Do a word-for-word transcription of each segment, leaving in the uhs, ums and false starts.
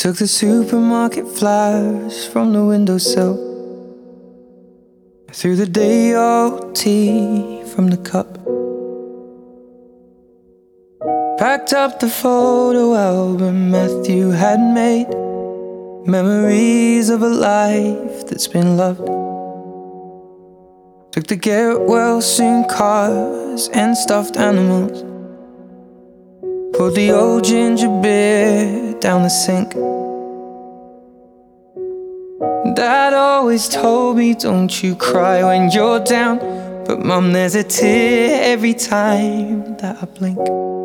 took the supermarket flowers from the windowsill. I threw the day-old tea from the cup. Packed up the photo album Matthew had made, memories of a life that's been loved. Took the get well soon cars and stuffed animals. Poured the old ginger beer down the sink. Dad always told me, don't you cry when you're down, but Mum, there's a tear every time that I blink.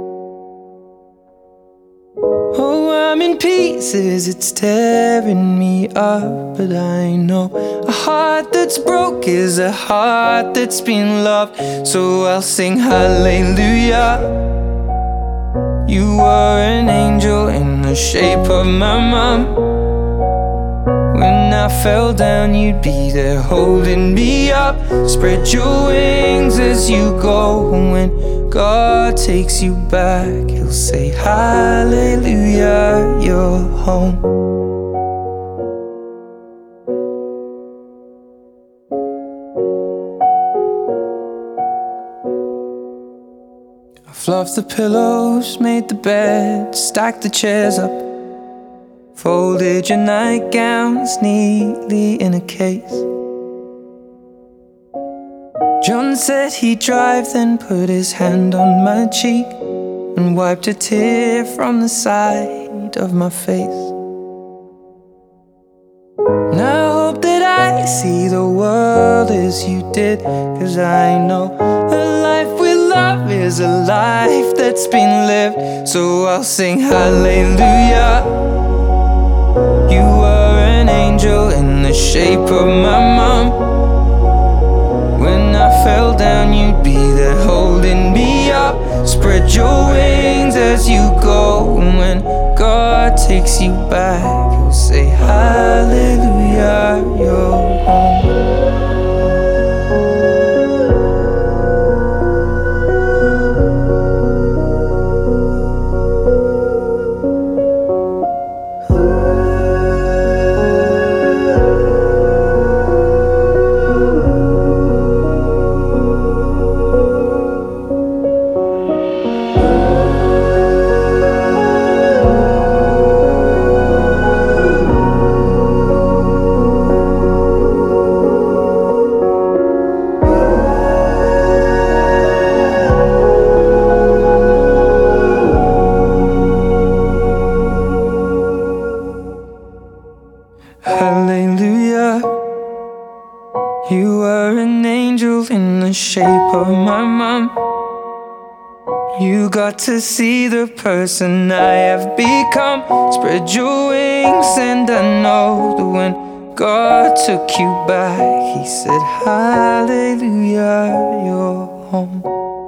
Oh, I'm in pieces, it's tearing me up, but I know a heart that's broke is a heart that's been loved. So I'll sing hallelujah. You were an angel in the shape of my mum. When I fell down, you'd be there holding me up. Spread your wings as you go. When God takes you back, He'll say hallelujah, you're home. I fluffed the pillows, made the bed, stacked the chairs up, folded your nightgowns neatly in a case. John said he'd drive, then put his hand on my cheek and wiped a tear from the side of my face. And I hope that I see the world as you did, 'cause I know a life with love is a life that's been lived. So I'll sing hallelujah. You were an angel in the shape of my mum. When I fell down, you'd be there holding me up. Spread your wings as you go. And when God takes you back, He'll say hallelujah, you're home. Hallelujah. You were an angel in the shape of my mum. You got to see the person I have become. Spread your wings and I know that when God took you back, He said hallelujah, you're home.